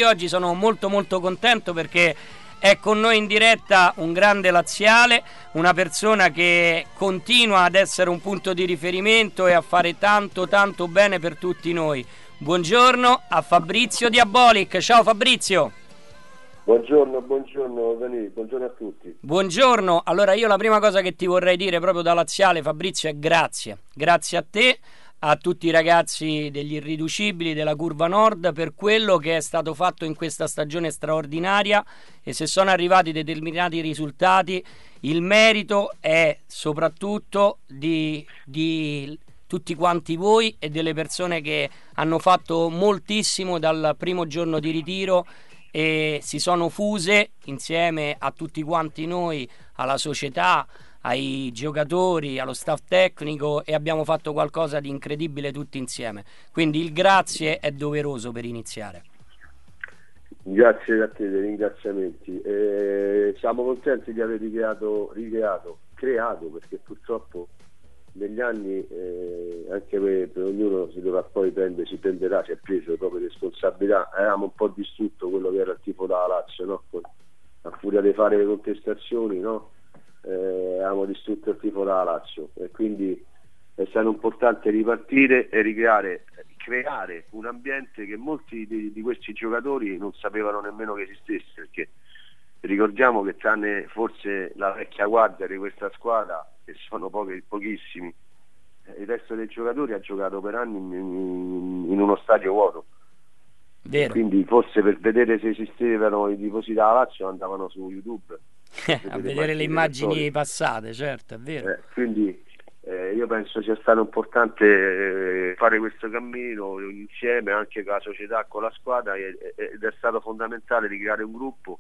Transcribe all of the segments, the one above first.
di oggi sono molto molto contento perché è con noi in diretta un grande laziale, una persona che continua ad essere un punto di riferimento e a fare tanto tanto bene per tutti noi. Buongiorno a Fabrizio Diabolic. Ciao Fabrizio. Buongiorno Dani, buongiorno a tutti. Buongiorno, allora io la prima cosa che ti vorrei dire proprio da laziale, Fabrizio, è grazie. Grazie a te, a tutti i ragazzi degli Irriducibili, della Curva Nord, per quello che è stato fatto in questa stagione straordinaria, e se sono arrivati determinati risultati, il merito è soprattutto di tutti quanti voi e delle persone che hanno fatto moltissimo dal primo giorno di ritiro e si sono fuse insieme a tutti quanti noi, alla società, ai giocatori, allo staff tecnico, e abbiamo fatto qualcosa di incredibile tutti insieme. Quindi il grazie è doveroso per iniziare. Grazie a te dei ringraziamenti. Siamo contenti di aver creato, perché purtroppo negli anni anche per ognuno si si prenderà, si è preso le proprie responsabilità. Avevamo un po' distrutto quello che era il tifo della Lazio, no? A furia di fare le contestazioni, no? Avevamo distrutto il tifo della Lazio, e quindi è stato importante ripartire e creare un ambiente che molti di questi giocatori non sapevano nemmeno che esistesse, perché ricordiamo che tranne forse la vecchia guardia di questa squadra, che sono pochissimi, il resto dei giocatori ha giocato per anni in uno stadio vuoto. Vero. Quindi forse per vedere se esistevano i tifosi della Lazio andavano su YouTube a vedere le immagini passate, certo, è vero. Quindi io penso sia stato importante fare questo cammino insieme anche con la società, con la squadra, ed è stato fondamentale di creare un gruppo.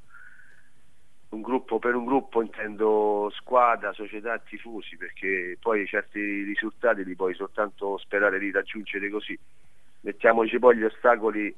Per un gruppo intendo squadra, società e tifosi, perché poi certi risultati li puoi soltanto sperare di raggiungere così. Mettiamoci poi gli ostacoli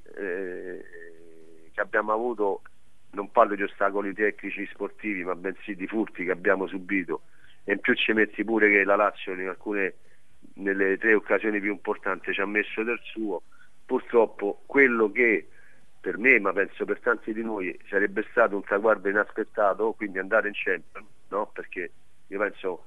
che abbiamo avuto, non parlo di ostacoli tecnici sportivi, ma bensì di furti che abbiamo subito, e in più ci metti pure che la Lazio nelle 3 occasioni più importanti ci ha messo del suo. Purtroppo quello che per me, ma penso per tanti di noi, sarebbe stato un traguardo inaspettato, quindi andare in Champions, no? Perché io penso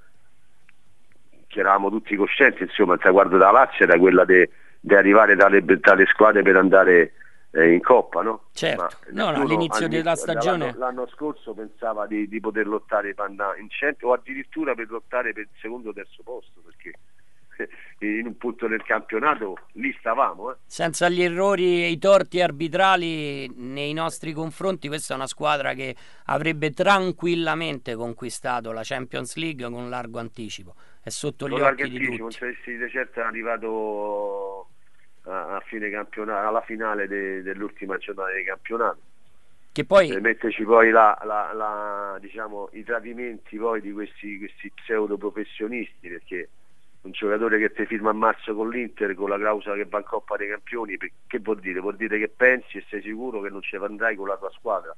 che eravamo tutti coscienti, insomma, il traguardo della Lazio era quella di arrivare dalle squadre per andare in Coppa, no? Certo, all'inizio della stagione l'anno scorso pensava di poter lottare per andare in Champions, o addirittura per lottare per il secondo o terzo posto, perché in un punto del campionato lì stavamo. Senza gli errori e i torti arbitrali nei nostri confronti, questa è una squadra che avrebbe tranquillamente conquistato la Champions League con largo anticipo. È sotto gli occhi di tutti. Non saresti di certo arrivato a fine campionato, alla finale dell'ultima giornata di campionato. Che poi metterci poi diciamo, i tradimenti poi di questi pseudo professionisti, perché un giocatore che ti firma a marzo con l'Inter con la clausola che va in Coppa dei Campioni, che vuol dire? Vuol dire che pensi e sei sicuro che non ce andrai con la tua squadra.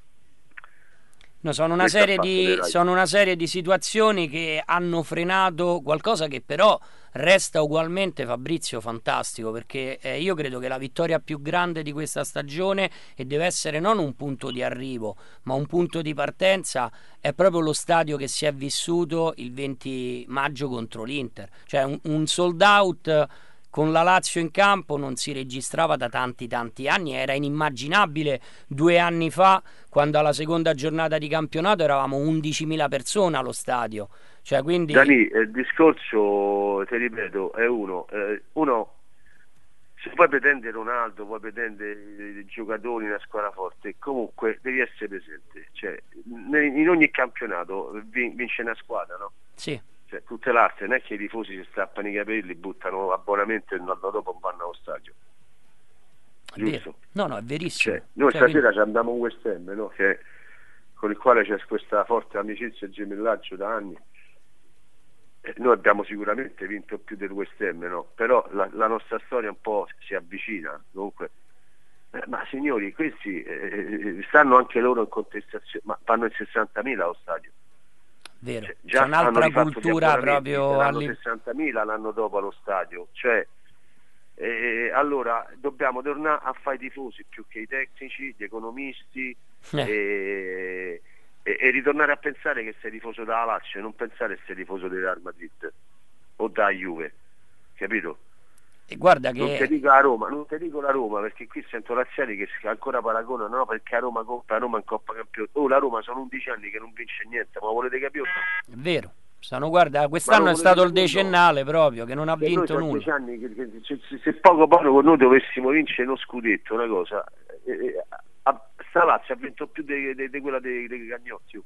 No, sono una serie di situazioni che hanno frenato qualcosa che però resta ugualmente, Fabrizio, fantastico, perché io credo che la vittoria più grande di questa stagione, e deve essere non un punto di arrivo ma un punto di partenza, è proprio lo stadio che si è vissuto il 20 maggio contro l'Inter, cioè un sold out con la Lazio in campo non si registrava da tanti anni. Era inimmaginabile 2 anni fa, quando alla seconda giornata di campionato eravamo 11.000 persone allo stadio. Cioè, quindi Dani, il discorso, ti ripeto, è uno se puoi pretendere Ronaldo, puoi pretendere i giocatori, una squadra forte, comunque devi essere presente, cioè, in ogni campionato vince una squadra, no? Sì. Cioè, tutte le altre, non è che i tifosi si strappano i capelli, buttano abbonamento e il giorno dopo vanno allo stadio. Giusto? No, è verissimo. Cioè, noi stasera ci andiamo con West Ham, no? Con il quale c'è questa forte amicizia e gemellaggio da anni. Noi abbiamo sicuramente vinto più del West Ham, no? Però la nostra storia un po' si avvicina. Comunque, ma signori, questi stanno anche loro in contestazione, ma vanno in 60.000 allo stadio. Vero, Già c'è un'altra cultura proprio 60.000 l'anno dopo allo stadio, cioè Allora dobbiamo tornare a fare i tifosi più che i tecnici, gli economisti, e ritornare a pensare che sei tifoso della Lazio e non pensare che sei tifoso del Real Madrid o da Juve, capito? E guarda che non ti dico la Roma, non ti dico la Roma, perché qui sento laziali che ancora paragonano, no, perché a Roma compra, Roma in Coppa Campioni. La Roma sono 11 anni che non vince niente, ma volete capire? è vero, guarda, quest'anno è stato il decennale proprio, che non ha vinto nulla. 10 anni se poco con noi dovessimo vincere uno scudetto, una cosa, sta Lazio ha vinto più di quella dei Cagnotti.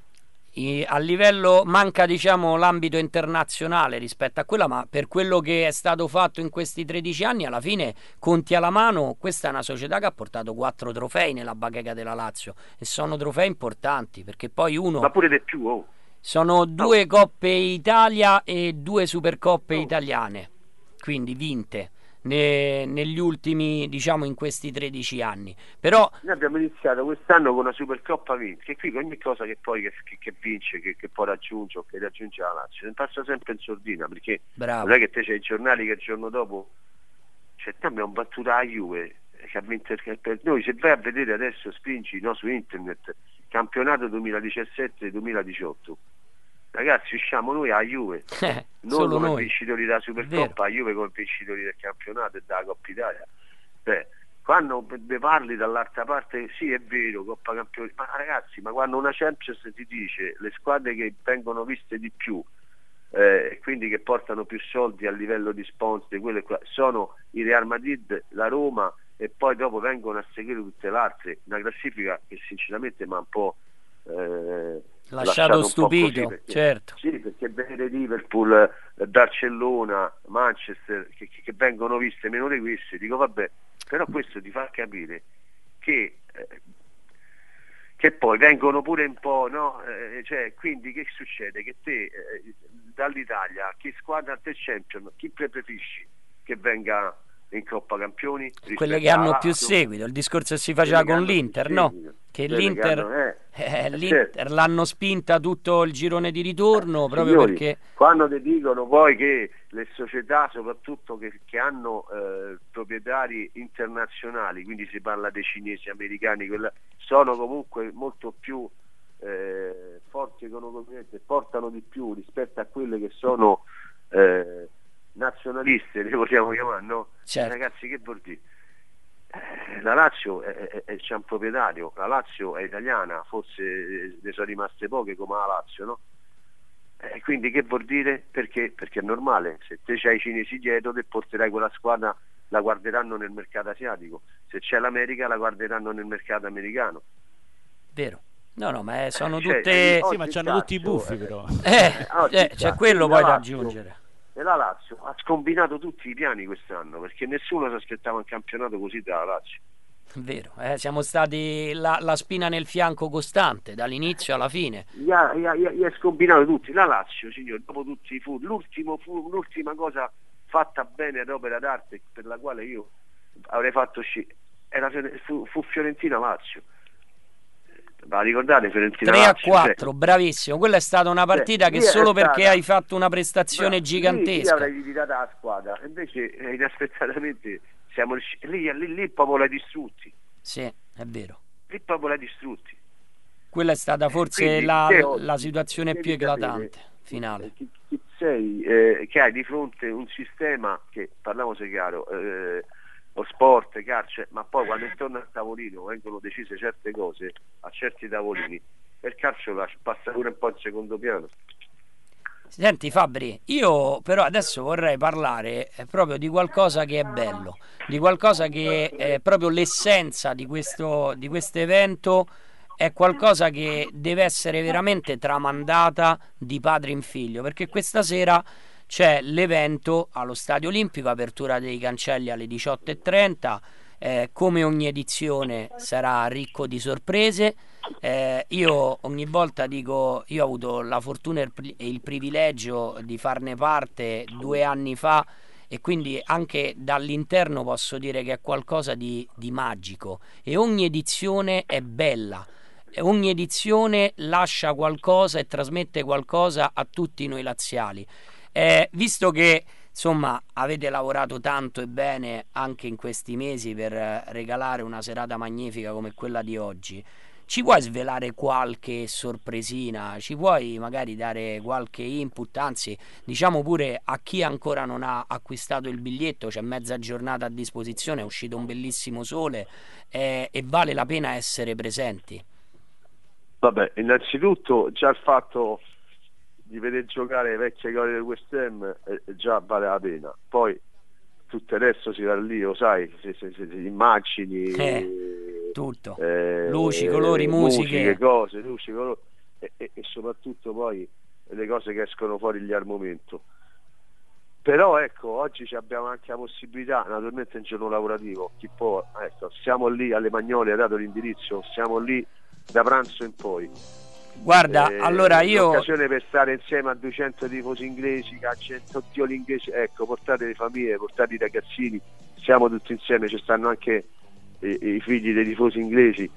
A livello manca, diciamo, l'ambito internazionale rispetto a quella, ma per quello che è stato fatto in questi 13 anni, alla fine, conti alla mano, questa è una società che ha portato 4 trofei nella bacheca della Lazio, e sono trofei importanti, perché poi ma pure di più, sono 2 Coppe Italia e 2 Supercoppe italiane, quindi vinte negli ultimi, diciamo, in questi 13 anni. Però noi abbiamo iniziato quest'anno con una Supercoppa vinta, che qui ogni cosa che poi che vince, che poi raggiunge o che raggiunge la Lazio, ne passa sempre in sordina, perché non è che te c'hai i giornali che il giorno dopo, cioè noi abbiamo battuto la Juve che ha vinto per noi. Se vai a vedere adesso, spingi su internet, campionato 2017-2018, ragazzi, usciamo noi a Juve, noi come vincitori della Supercoppa, a Juve come vincitori del campionato e della Coppa Italia. Quando ne parli dall'altra parte, sì, è vero, Coppa Campioni, ma ragazzi, ma quando una Champions ti dice le squadre che vengono viste di più, quindi che portano più soldi a livello di sponsor, quelle sono il Real Madrid, la Roma, e poi dopo vengono a seguire tutte le altre, una classifica che sinceramente mi ha un po' lasciato stupito, così, perché, certo. Sì, perché vedere Liverpool, Barcellona, Manchester che vengono viste meno di queste, dico vabbè, però questo ti fa capire che poi vengono pure un po', no? Cioè, quindi che succede? Che te dall'Italia, chi squadra del Champions, chi preferisci che venga in Coppa Campioni? Quelle che hanno più seguito, il discorso che si faceva con l'Inter, no? Che l'Inter certo, l'hanno spinta tutto il girone di ritorno, proprio signori, perché quando ti dicono poi che le società soprattutto che hanno proprietari internazionali, quindi si parla dei cinesi, americani, sono comunque molto più forti economicamente, portano di più rispetto a quelle che sono nazionaliste, le possiamo chiamare, no? Certo. Ragazzi, che vuol dire? La Lazio c'è un proprietario, la Lazio è italiana, forse ne sono rimaste poche come la Lazio, no? Quindi che vuol dire? Perché è normale, se te c'hai i cinesi dietro te porterai quella squadra, la guarderanno nel mercato asiatico, se c'è l'America la guarderanno nel mercato americano. Vero. No, ma sono tutte... Sì, ma c'hanno tutti i buffi però. C'è quello poi da aggiungere. E la Lazio ha scombinato tutti i piani quest'anno, perché nessuno si aspettava un campionato così dalla Lazio. Vero, siamo stati la spina nel fianco costante dall'inizio alla fine. Gli ha scombinato tutti. La Lazio, signor, dopo tutti i l'ultima cosa fatta bene ad opera d'arte, per la quale io avrei fatto fu Fiorentina-Lazio. La ricordate, Fiorentina 3-4, bravissimo. Quella è stata una partita che solo perché hai fatto una prestazione gigantesca. Io avrei ritirato la squadra, invece inaspettatamente siamo riusciti, lì proprio l'hai distrutti. Sì, è vero. Lì proprio l'hai distrutti. Quella è stata forse la situazione più eclatante finale. Chi sei, che hai di fronte un sistema che, parliamoci chiaro, lo sport, calcio, ma poi quando intorno al tavolino vengono decise certe cose a certi tavolini, e il calcio passa pure un po' in secondo piano. Senti Fabri, io però adesso vorrei parlare proprio di qualcosa che è bello, di qualcosa che è proprio l'essenza di questo evento, è qualcosa che deve essere veramente tramandata di padre in figlio, perché questa sera c'è l'evento allo Stadio Olimpico, apertura dei cancelli alle 18:30, come ogni edizione sarà ricco di sorprese. Io ogni volta dico, io ho avuto la fortuna e il privilegio di farne parte 2 anni fa, e quindi anche dall'interno posso dire che è qualcosa di magico, e ogni edizione è bella, ogni edizione lascia qualcosa e trasmette qualcosa a tutti noi laziali. Visto che insomma avete lavorato tanto e bene anche in questi mesi per regalare una serata magnifica come quella di oggi. Ci puoi svelare qualche sorpresina? Ci puoi magari dare qualche input? Anzi, diciamo pure a chi ancora non ha acquistato il biglietto, c'è mezza giornata a disposizione, è uscito un bellissimo sole e vale la pena essere presenti. Vabbè, innanzitutto già il fatto di vedere giocare le vecchie glorie del West Ham già vale la pena. Poi tutto il resto si va lì, lo sai, se immagini, tutto, luci, colori, musiche, cose, luci, colori, e soprattutto poi le cose che escono fuori lì al momento. Però ecco, oggi abbiamo anche la possibilità, naturalmente è un giorno lavorativo, chi può, ecco, siamo lì alle Magnole, ha dato l'indirizzo, siamo lì da pranzo in poi. Guarda, allora io... L'occasione per stare insieme a 200 tifosi inglesi, che a 100 tioli inglesi, ecco, portate le famiglie, portate i ragazzini, siamo tutti insieme, ci stanno anche i figli dei tifosi inglesi,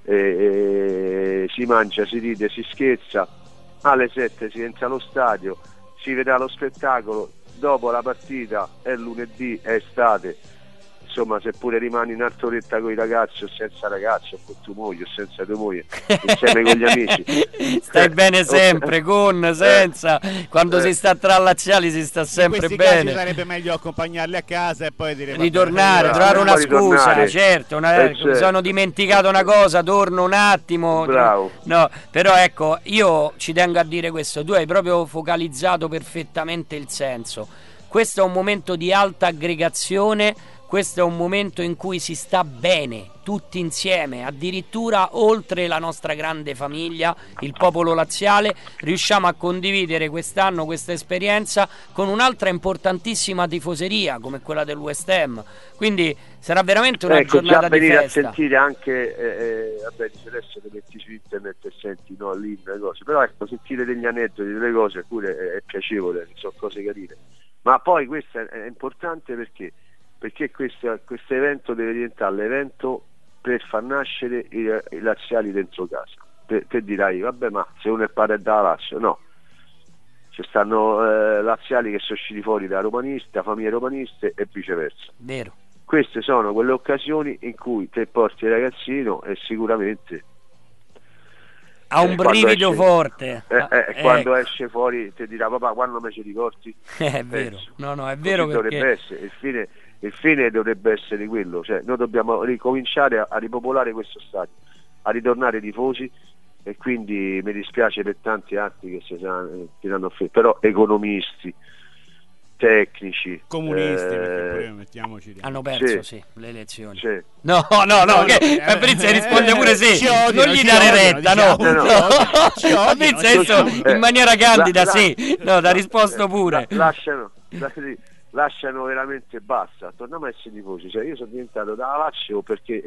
si mangia, si ride, si scherza, alle 7 si entra allo stadio, si vedrà lo spettacolo, dopo la partita è lunedì, è estate, insomma, seppure rimani in alta oretta con i ragazzi o senza ragazzi o con tua moglie o senza tua moglie, insieme con gli amici, stai bene sempre, con, senza, quando si sta tra laziali si sta sempre in bene. Casi sarebbe meglio accompagnarli a casa e poi dire ritornare, trovare una scusa, certo, mi sono dimenticato una cosa, torno un attimo. Bravo. No, però ecco, io ci tengo a dire questo, tu hai proprio focalizzato perfettamente il senso. Questo è un momento di alta aggregazione. Questo è un momento in cui si sta bene, tutti insieme, addirittura oltre la nostra grande famiglia, il popolo laziale, riusciamo a condividere quest'anno questa esperienza con un'altra importantissima tifoseria come quella del West Ham. Quindi sarà veramente una giornata di festa. A sentire anche, vabbè, dice adesso le metti su internet e senti lì le cose, però ecco, sentire degli aneddoti, delle cose, pure è piacevole, sono cose carine. Ma poi questo è importante perché questo evento deve diventare l'evento per far nascere i laziali dentro casa. Te dirai, vabbè, ma se uno è padre da Lazio, no, ci stanno laziali che sono usciti fuori da romanisti, da famiglie romaniste e viceversa. Vero. Queste sono quelle occasioni in cui te porti il ragazzino e sicuramente ha un brivido forte. Quando esce fuori ti dirà, papà, quando me ci riporti? È vero, no, è vero, perché dovrebbe essere il fine dovrebbe essere quello, cioè noi dobbiamo ricominciare a ripopolare questo stadio, a ritornare tifosi, e quindi mi dispiace per tanti altri che si stanno però economisti, tecnici, comunisti, perché pure mettiamoci hanno perso le elezioni. Sì. No, che Fabrizio risponde pure sì, non gli dare retta, no. Fabrizio in maniera candida, sì, no, t'ha risposto pure. Lasciano veramente, basta, torniamo a essere tifosi. Cioè, io sono diventato da Lazio perché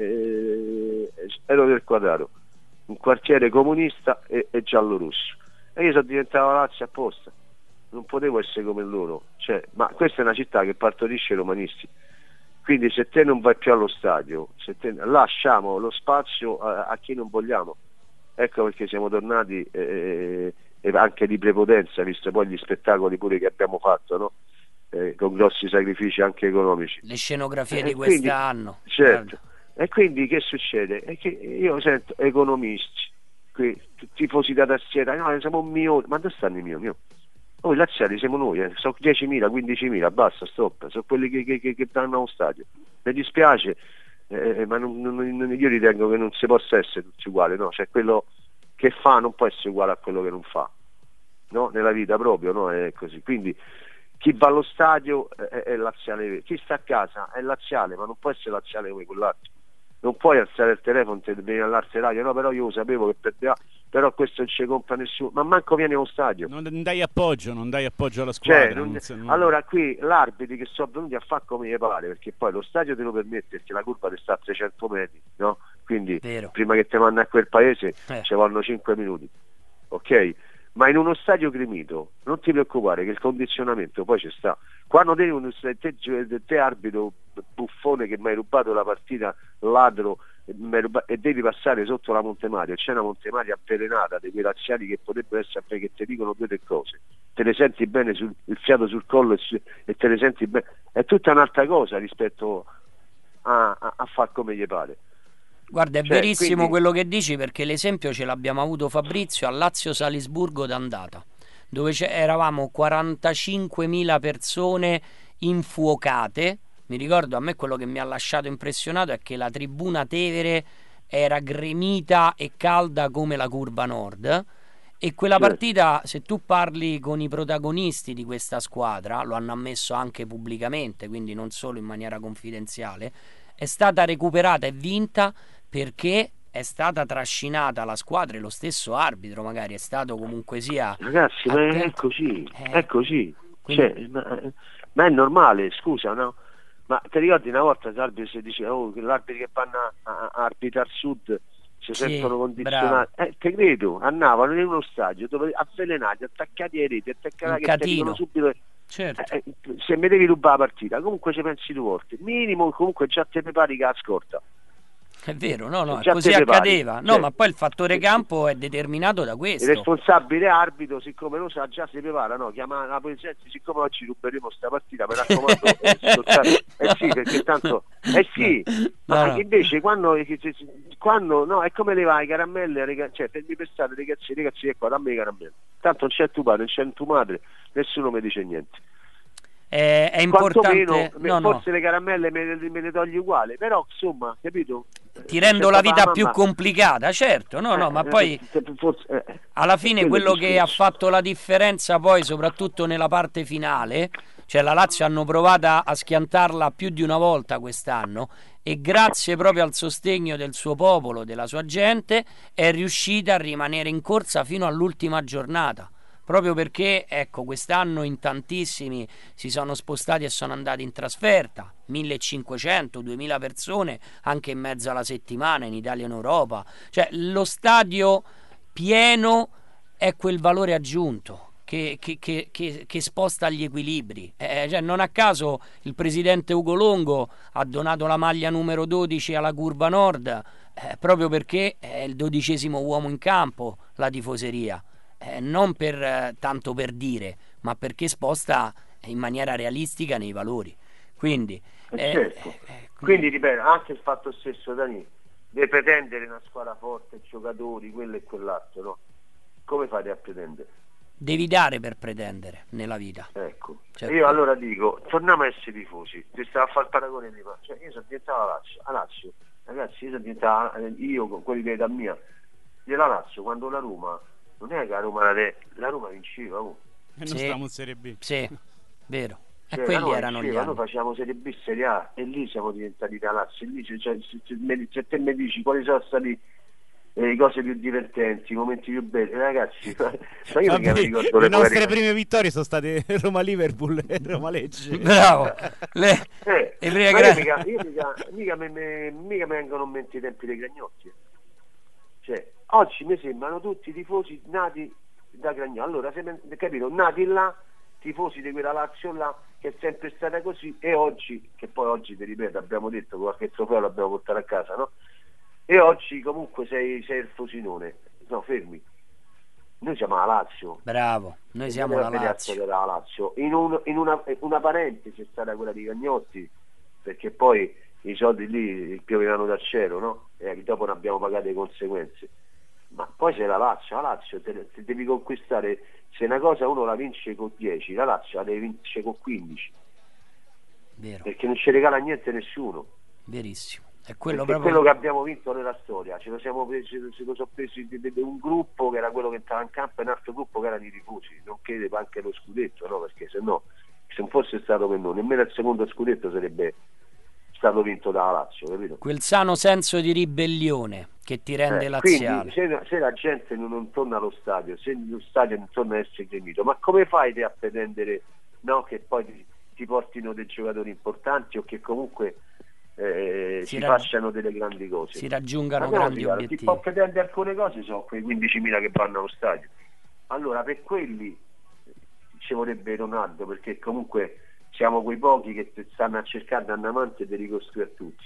ero del Quadraro, un quartiere comunista e giallo-rosso, e io sono diventato Lazio apposta, non potevo essere come loro, cioè, ma questa è una città che partorisce i romanisti, quindi se te non vai più allo stadio, lasciamo lo spazio a chi non vogliamo. Ecco perché siamo tornati e anche di prepotenza, visto poi gli spettacoli pure che abbiamo fatto, no? Con grossi sacrifici anche economici, le scenografie di quest'anno, certo. E quindi che succede? È che io sento economisti, tifosi da tastiera, no, siamo un milione, ma dove stanno i milioni? Noi laziali siamo noi, sono 10.000, 15.000, basta, stop, sono quelli che danno allo stadio. Mi dispiace, ma io ritengo che non si possa essere tutti uguali, no? Cioè quello che fa non può essere uguale a quello che non fa, no? Nella vita proprio, no? È così. Quindi chi va allo stadio è laziale, chi sta a casa è laziale, ma non può essere laziale come quell'altro. Non puoi alzare il telefono e devi allarsi radio, no, però io lo sapevo che perdeva, però questo non ci compra nessuno, ma manco vieni allo stadio. Non dai appoggio alla squadra. Allora qui l'arbitri che sono venuti a fare come gli pare, perché poi lo stadio te lo permette, perché la curva ti sta a 300 metri, no? Quindi prima che te mandi a quel paese ci vanno 5 minuti, ok? Ma in uno stadio gremito non ti preoccupare che il condizionamento poi ci sta. Quando te arbitro buffone che mi hai rubato la partita, ladro, e devi passare sotto la Montemario, c'è una Montemario avvelenata dei quei laziali che potrebbero essere a me, che ti dicono 2 o 3 cose, te le senti bene, il fiato sul collo e te le senti bene, è tutta un'altra cosa rispetto a far come gli pare. Guarda, è verissimo quello che dici, perché l'esempio ce l'abbiamo avuto, Fabrizio, a Lazio-Salisburgo d'andata, dove eravamo 45.000 persone infuocate. Mi ricordo, a me quello che mi ha lasciato impressionato è che la tribuna Tevere era gremita e calda come la curva nord, e quella partita, se tu parli con i protagonisti di questa squadra, lo hanno ammesso anche pubblicamente, quindi non solo in maniera confidenziale, è stata recuperata e vinta perché è stata trascinata la squadra, e lo stesso arbitro magari è stato comunque sia ragazzi, attento. ma è così, è così. Quindi... ma è normale, scusa, no? Ma ti ricordi una volta l'arbitro si diceva che l'arbitro che vanno a arbitrare sud si sentono condizionati, te credo, andavano in uno stadio dove avvelenati, attaccati ai reti, attaccati che ti dicono subito, certo. Se mi devi rubare la partita comunque ci pensi 2 volte minimo, comunque già te prepari che la scorta. È vero, no, così accadeva. No, ma poi il fattore campo è determinato da questo. Il responsabile arbitro, siccome lo sa, già si prepara, no? Chiama la polizia, siccome oggi ruberemo sta partita, mi raccomando, sì, perché tanto sì, ma invece quando no, è come le vai caramelle, cioè per stare ragazzi qua, dammi le caramelle. Tanto non c'è tuo padre, non c'è tua madre, nessuno mi dice niente. È importante, forse le caramelle me le togli uguale, però insomma, capito? Ti rendo la vita più complicata, certo, ma poi alla fine quello che ha fatto la differenza poi, soprattutto nella parte finale, cioè la Lazio hanno provato a schiantarla più di una volta quest'anno, e grazie proprio al sostegno del suo popolo, della sua gente, è riuscita a rimanere in corsa fino all'ultima giornata. Proprio perché, ecco, quest'anno in tantissimi si sono spostati e sono andati in trasferta, 1500, 2000 persone anche in mezzo alla settimana in Italia e in Europa. Cioè lo stadio pieno è quel valore aggiunto che sposta gli equilibri. Cioè, non a caso il presidente Ugo Longo ha donato la maglia numero 12 alla Curva Nord, proprio perché è il 12° uomo in campo, la tifoseria. Non tanto per dire, ma perché sposta in maniera realistica nei valori. Quindi certo. Quindi ripeto, anche il fatto stesso, Dani, di pretendere una squadra forte, giocatori, quello e quell'altro, no? Come fate a pretendere? Devi dare per pretendere nella vita. Ecco, certo. Io allora dico, torniamo a essere tifosi. Ti stavo a fare il paragone prima, cioè io sono diventato a Lazio, ragazzi, io sono diventato, io con quelli di età mia, della Lazio, quando la Roma, non è che la Roma vinceva, e non stavamo in Serie B. Sì, vero. Cioè, quelli erano gli anni. Noi facciamo Serie B, Serie A, e lì siamo diventati da Lazio. E lì, se te mi dici quali sono stati le cose più divertenti, i momenti più belli, ragazzi, ma io mi ricordo le nostre prime vittorie sono state Roma-Liverpool e Roma-Lecce. Bravo. Mica mi vengono in mente i tempi dei Gragnotti. Cioè, oggi mi sembrano tutti tifosi nati da Gragnano. Allora, capito, nati là, tifosi di quella Lazio là, che è sempre stata così, e oggi, che poi oggi, ti ripeto, abbiamo detto che qualche trofeo l'abbiamo portato a casa, no? E oggi comunque sei il Frosinone. No, fermi. Noi siamo la Lazio. Bravo, noi siamo la Lazio. In una parentesi è stata quella di Gagnotti, perché poi i soldi lì piovevano dal cielo, no? E dopo ne abbiamo pagato le conseguenze. Ma poi c'è la Lazio te devi conquistare. Se una cosa uno la vince con 10, la Lazio la deve vincere con 15. Vero. Perché non ci regala niente nessuno. Verissimo. È quello che abbiamo vinto nella storia. Ce lo siamo presi di un gruppo che era quello che entrava in campo, e un altro gruppo che erano i tifosi, non chiede anche lo scudetto, no? Perché se no, se non fosse stato per noi, nemmeno il secondo scudetto sarebbe stato vinto dalla Lazio, capito? Quel sano senso di ribellione che ti rende laziale. Quindi, se la gente non torna allo stadio, se lo stadio non torna a essere gremito, ma come fai te a pretendere, no, che poi ti portino dei giocatori importanti o che comunque si facciano delle grandi cose, si raggiungano grandi obiettivi? Ti può pretendere alcune cose, sono quei 15.000 che vanno allo stadio. Allora per quelli ci vorrebbe Ronaldo, perché comunque siamo quei pochi che stanno a cercare da avanti e di ricostruire tutti.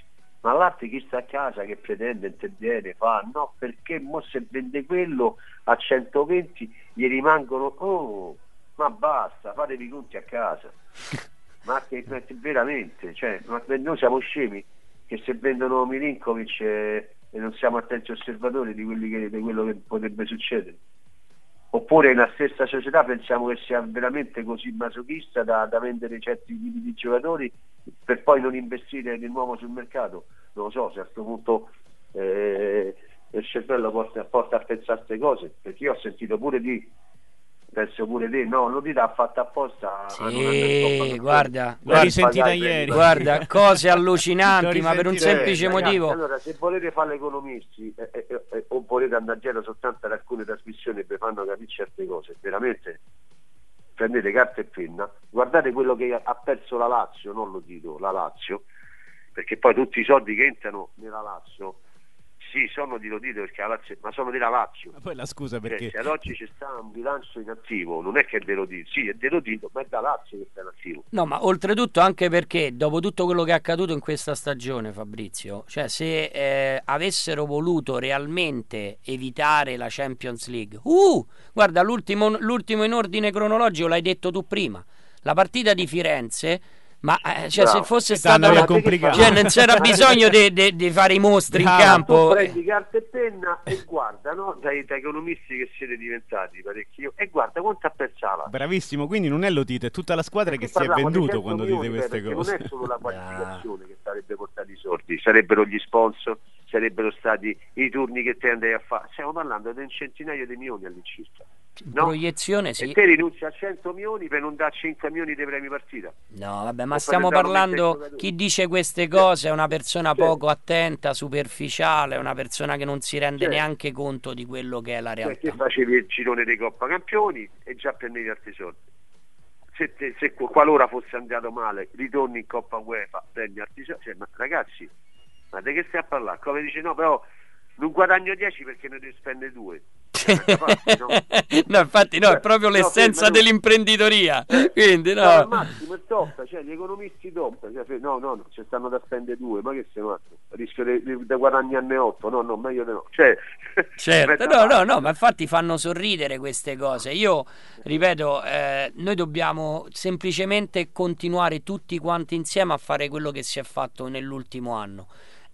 ma l'altro chi sta a casa che pretende, interviene, fa no, perché mo se vende quello a 120 gli rimangono, oh, ma basta, fatevi i conti a casa. Ma che veramente, cioè, ma noi siamo scemi che se vendono Milinkovic e non siamo attenti osservatori di quello che potrebbe succedere. Oppure nella stessa società pensiamo che sia veramente così masochista da vendere certi tipi di giocatori per poi non investire di nuovo sul mercato. Non lo so, se a questo punto il cervello porta a pensare a queste cose, perché io ho sentito penso pure te, no, l'Udita ha fatto apposta a non andare in Coppa Sì, guarda, l'ho risentita ieri. Guarda, cose allucinanti, ma per un semplice ragazzi, motivo. allora, se volete fare economisti o volete andare dietro soltanto ad alcune trasmissioni e vi fanno capire certe cose, veramente prendete carta e penna, guardate quello che ha perso la Lazio, non lo dico, la Lazio, perché poi tutti i soldi che entrano nella Lazio sì, sono di Lodito perché la Lazio, ma sono della Lazio. Ma poi la scusa perché se ad oggi c'è stato un bilancio in attivo, non è che è dell'Odito, sì è dell'Odito, ma è da Lazio che sta in attivo. No, ma oltretutto anche perché dopo tutto quello che è accaduto in questa stagione, Fabrizio, cioè se avessero voluto realmente evitare la Champions League, guarda, l'ultimo in ordine cronologico l'hai detto tu prima, la partita di Firenze. Ma cioè, se fosse stata complicato, cioè, non c'era bisogno di fare i mostri in campo. Tu prendi carta e penna e guarda, no? Da economisti che siete diventati parecchio, e guarda quanto ha perso la Lazio. Bravissimo, quindi non è Lotito, è tutta la squadra che si è venduto quando dite queste cose. Non è solo la qualificazione che sarebbe portato i soldi, sarebbero gli sponsor, sarebbero stati i turni che te andai a fare. Stiamo parlando di un centinaio di milioni all'incirca. No? Proiezione, sì. E te rinunci a 100 milioni per non dare 5 milioni dei premi partita. No, vabbè, ma stiamo parlando, chi dice queste cose è una persona poco attenta, superficiale, una persona che non si rende neanche conto di quello che è la realtà. Perché facevi il girone dei Coppa Campioni e già prendevi altri soldi. Se qualora fosse andato male, ritorni in Coppa UEFA, prendi altri soldi. Cioè, ma ragazzi, ma di che stai a parlare? Come dice, no, però non guadagno 10 perché ne devi spendere 2. No, infatti no, è proprio l'essenza dell'imprenditoria. Quindi no. Al massimo è top, cioè gli economisti top, cioè, no, ci stanno da spendere 2, ma che sei matto? Rischio di guadagnarne 8, no, meglio di no. Cioè, certo, no, ma infatti fanno sorridere queste cose. Io ripeto, noi dobbiamo semplicemente continuare tutti quanti insieme a fare quello che si è fatto nell'ultimo anno.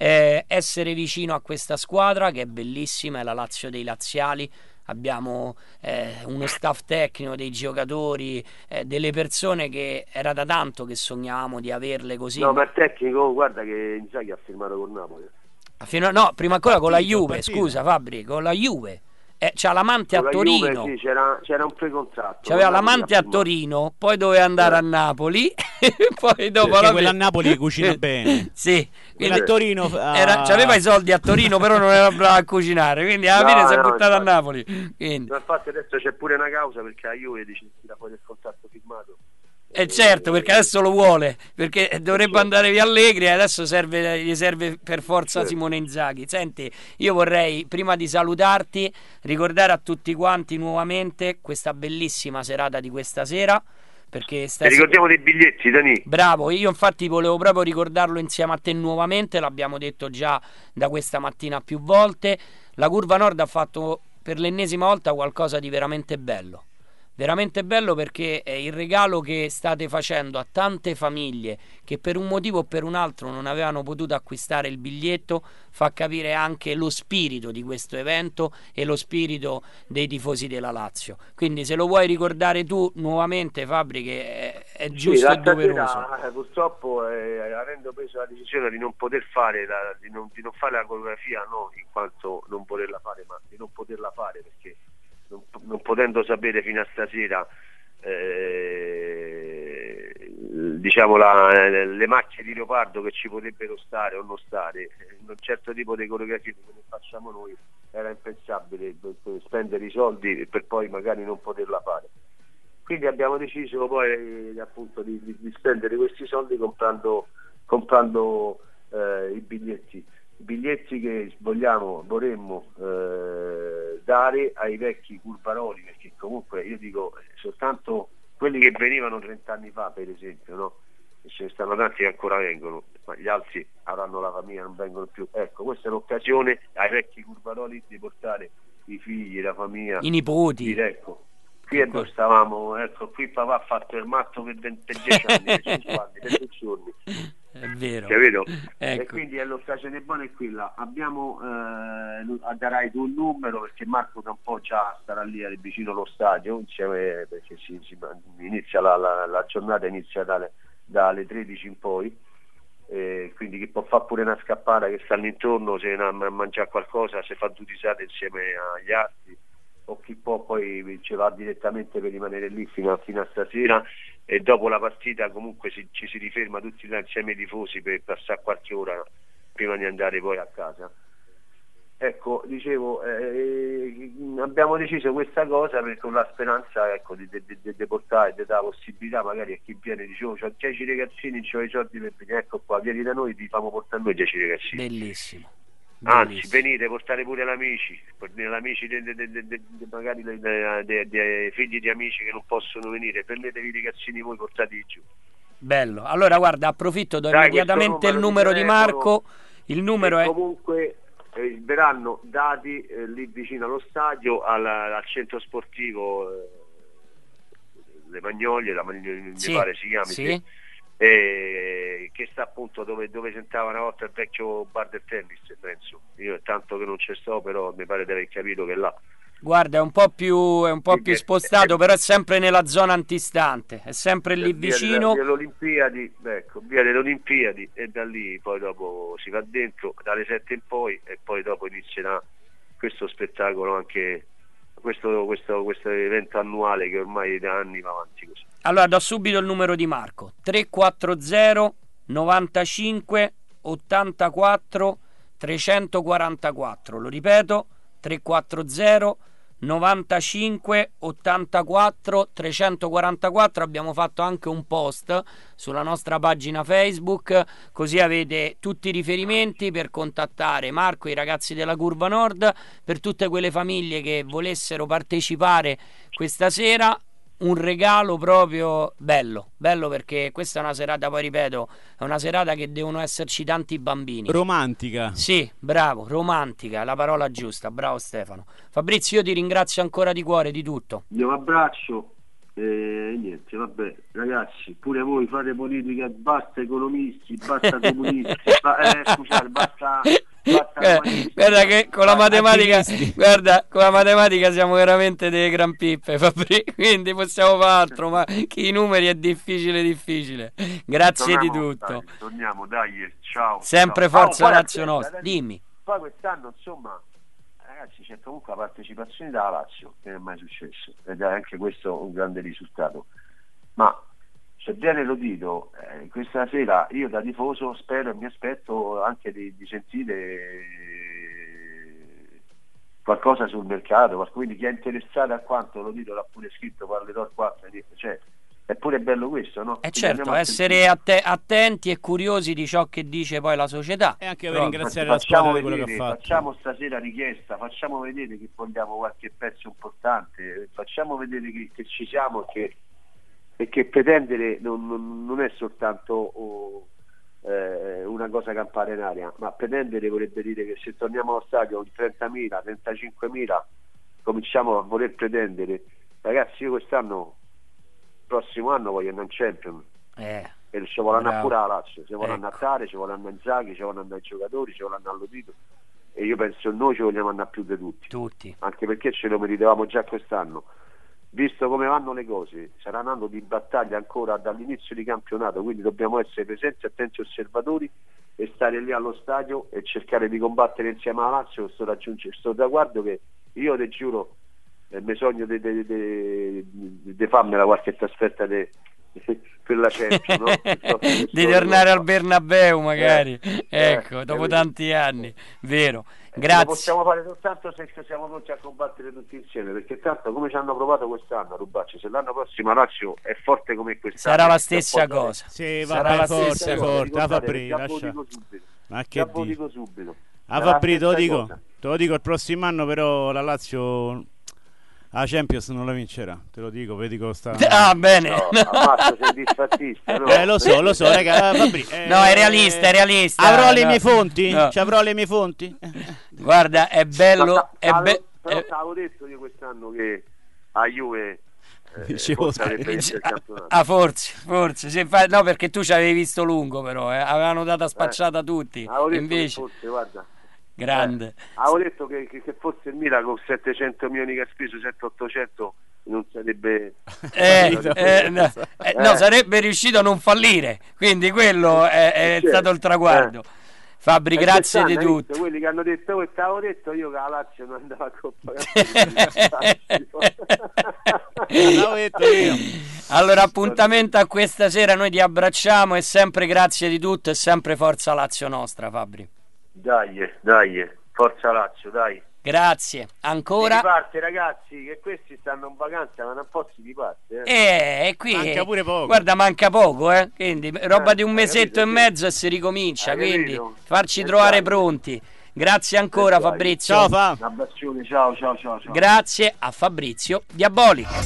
Essere vicino a questa squadra che è bellissima, è la Lazio dei laziali. Abbiamo uno staff tecnico, dei giocatori, delle persone che era da tanto che sognavamo di averle così. No, ma il tecnico, guarda che Inzaghi ha firmato con Napoli. No, prima ancora con la Juve, scusa Fabri, con la Juve. C'ha l'amante a Torino. Juve, sì, c'era un precontratto. C'aveva l'amante a Torino, poi doveva andare a Napoli, e poi dopo quella a Napoli cucina bene. Sì, quindi a Torino c'aveva i soldi a Torino, però non era bravo a cucinare, quindi alla fine si è buttato a Napoli. Quindi. Ma infatti adesso c'è pure una causa perché la Juve dice che tira fuori il contratto firmato. Certo, perché adesso lo vuole, perché dovrebbe andare via Allegri e adesso gli serve per forza Simone Inzaghi. Senti, io vorrei prima di salutarti ricordare a tutti quanti nuovamente questa bellissima serata di questa sera, perché ricordiamo dei biglietti, Dani. Bravo, io infatti volevo proprio ricordarlo insieme a te nuovamente, l'abbiamo detto già da questa mattina più volte. La Curva Nord ha fatto per l'ennesima volta qualcosa di veramente bello. Veramente bello, perché è il regalo che state facendo a tante famiglie che per un motivo o per un altro non avevano potuto acquistare il biglietto. Fa capire anche lo spirito di questo evento e lo spirito dei tifosi della Lazio. Quindi se lo vuoi ricordare tu nuovamente, Fabri, che è giusto e doveroso. Purtroppo avendo preso la decisione di non poter fare di non fare la coreografia, non in quanto non volerla fare, ma di non poterla fare, perché non potendo sapere fino a stasera diciamo le macchie di leopardo che ci potrebbero stare o non stare, un certo tipo di coreografie come facciamo noi era impensabile spendere i soldi per poi magari non poterla fare. Quindi abbiamo deciso poi appunto di spendere questi soldi comprando i biglietti che vorremmo dare ai vecchi curvaroli, perché comunque io dico soltanto quelli che venivano 30 anni fa, per esempio, no? ce ne stanno tanti che ancora vengono, ma gli altri avranno la famiglia, non vengono più. Ecco, questa è l'occasione ai vecchi curvaroli di portare i figli, la famiglia, i nipoti. Dire, ecco, qui e dove stavamo, ecco, qui papà ha fatto il matto per 10 anni, per 5 anni, per 10 giorni. È vero. Capito? Ecco. E quindi è l'occasione buona è quella. Abbiamo darai tu un numero, perché Marco da un po' già starà lì vicino allo stadio, insieme, perché inizia la giornata inizia dalle 13 in poi, quindi chi può fare pure una scappata, che stanno intorno, se a mangiare qualcosa, se fa due risate insieme agli altri, o chi può poi ci va direttamente per rimanere lì fino a stasera, e dopo la partita comunque ci si riferma tutti là insieme ai tifosi per passare qualche ora prima di andare poi a casa. Ecco, dicevo, abbiamo deciso questa cosa con la speranza, ecco, di portare, di dare la possibilità magari a chi viene, dicevo, c'ho 10 ragazzini, c'ho i soldi per venire, ecco qua, vieni da noi, ti famo portare noi 10 ragazzini. Bellissimo. Anzi, venite, portate pure l'amici magari dei figli di amici che non possono venire, prendetevi i ragazzini voi, portateli giù. Bello. Allora guarda, approfitto, do immediatamente il numero di Marco. Il numero è comunque verranno dati lì vicino allo stadio, al centro sportivo Le Magnolie, mi pare si chiami, sì. Che sta appunto dove si entrava una volta il vecchio bar del tennis, penso. Io tanto che non ci sto, però mi pare di aver capito che là. Guarda, è un po' più spostato, però è sempre nella zona antistante, è sempre lì vicino. Via dell'Olimpiadi, ecco, via delle Olimpiadi, e da lì poi dopo si va dentro dalle 7 in poi, e poi dopo inizierà questo spettacolo, anche questo evento annuale che ormai da anni va avanti così. Allora do subito il numero di Marco: 340 95 84 344. Lo ripeto: 340 95 84 344. Abbiamo fatto anche un post sulla nostra pagina Facebook, così avete tutti i riferimenti per contattare Marco e i ragazzi della Curva Nord. Per tutte quelle famiglie che volessero partecipare questa sera, un regalo proprio bello, perché questa è una serata, poi ripeto, è una serata che devono esserci tanti bambini. Romantica. Sì, bravo, romantica, la parola giusta, bravo Stefano. Fabrizio, io ti ringrazio ancora di cuore di tutto. Io vi abbraccio e niente, vabbè, ragazzi, pure voi fate politica, basta economisti, basta comunisti, scusate, basta guarda che con la matematica, guarda, con la matematica siamo veramente delle gran pippe, Fabri, quindi possiamo fare altro, ma i numeri è difficile. Grazie di tutto. Torniamo, dai, ciao. Sempre ciao. Forza Lazio nostra. Dimmi. Poi quest'anno, insomma, ragazzi, c'è comunque la partecipazione dalla Lazio, che non è mai successo, ed è anche questo un grande risultato. Ma se viene Lotito, questa sera io da tifoso spero e mi aspetto anche di sentire qualcosa sul mercato, quindi chi è interessato a quanto Lotito l'ha pure scritto, parlerò al 4, cioè è pure bello questo, no? Certo, essere attenti e curiosi di ciò che dice poi la società, e anche per ringraziare la squadra di quello che ha fatto. Facciamo stasera richiesta, facciamo vedere che vogliamo qualche pezzo importante, facciamo vedere che ci siamo e che pretendere non è soltanto una cosa campare in aria, ma pretendere vorrebbe dire che se torniamo allo stadio con 30.000, 35.000 cominciamo a voler pretendere. Ragazzi, io prossimo anno voglio andare in Champions, e ci vuole andare pure la Lazio, ci vuole andare a Tare, ci vuole andare Inzaghi, ci vuole andare i giocatori, ci vuole andare a Lotito, e io penso noi ci vogliamo andare più di tutti, anche perché ce lo meritavamo già quest'anno. Visto come vanno le cose, sarà un anno di battaglia ancora dall'inizio di campionato, quindi dobbiamo essere presenti, attenti osservatori, e stare lì allo stadio e cercare di combattere insieme alla Lazio questo raggiungere questo traguardo che io ti giuro mi sogno di farmela qualche trasferta per la Champions, no? Di tornare al Bernabeu magari, ecco, dopo tanti anni, vero. Grazie. Lo possiamo fare soltanto se siamo pronti a combattere tutti insieme, perché tanto come ci hanno provato quest'anno a rubarci, se l'anno prossimo la Lazio è forte come quest'anno sarà la stessa cosa. Sì, sarà la stessa cosa. Fabri, lascia. Ma che dico subito. Fabri, te lo dico il prossimo anno, però la Lazio La Champions non la vincerà, te lo dico, vedi cosa sta... Ah, bene. No, Ammazzo, sei disfattista, no? Lo so, raga, Fabri, no, è realista. Avrò le mie fonti? No. Ci avrò le mie fonti? Guarda, è bello... Però avevo detto io quest'anno che a Juve... forse no, perché tu ci avevi visto lungo, però avevano dato spacciata tutti, invece forse, guarda, grande, avevo detto che forse il Milan con 700 milioni che ha speso, 700-800 non sarebbe no, sarebbe riuscito a non fallire, quindi quello è stato il traguardo. Fabri, grazie di tutto. Quelli che hanno detto, t'avevo detto io che la Lazio non andava a Coppa. L'avevo detto io. Allora, appuntamento a questa sera, noi ti abbracciamo e sempre grazie di tutto e sempre forza Lazio nostra, Fabri. Dai, forza Lazio, dai. Grazie, ancora. Si parte, ragazzi, che questi stanno in vacanza, ma non posso di parte. E qui manca pure poco. Guarda, manca poco, quindi roba di un mesetto e mezzo e si ricomincia, quindi capito? farci trovare pronti. Grazie ancora, Fabrizio. Ciao, Fa. Un abbraccione, ciao. Grazie a Fabrizio Diaboli.